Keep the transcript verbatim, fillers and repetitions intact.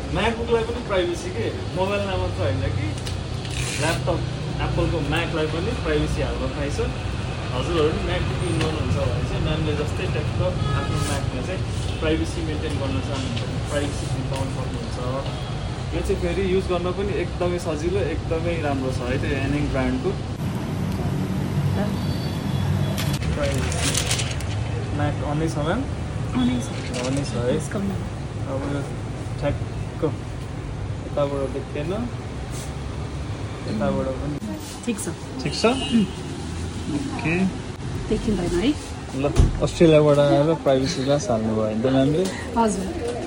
म्याकबुकलाई पनि प्राइभेसी के मोबाइलमा मात्र होइन कि ल्यापटप एप्पलको म्याकलाई पनि प्राइभेसी हाल्न पाइन्छ। हजुरहरू पनि म्याकबुक युज गर्नुहुन्छ भने चाहिँ म्यामले जस्तै ट्याक्क आफ्नो म्याकमा चाहिँ प्राइभेसी मेन्टेन गर्न चाहनुहुन्छ भने प्राइभेसी पनि पाउनु सक्नुहुन्छ। यो चाहिँ फेरि युज गर्न पनि एकदमै सजिलो एकदमै राम्रो छ है त्यो एनिङ ब्रान्डको प्राइभेसी म्याक अनै छ म्याम अनै छ है। अब यो ठ्याक्क यताबाट देख्दैन यताबाट पनि ठिक छ ठिक छ ओके देखिँदैन है। ल अस्ट्रेलियाबाट आएर प्राइभेसी ग्लास हाल्नुभयो भने त म्यामले हजुर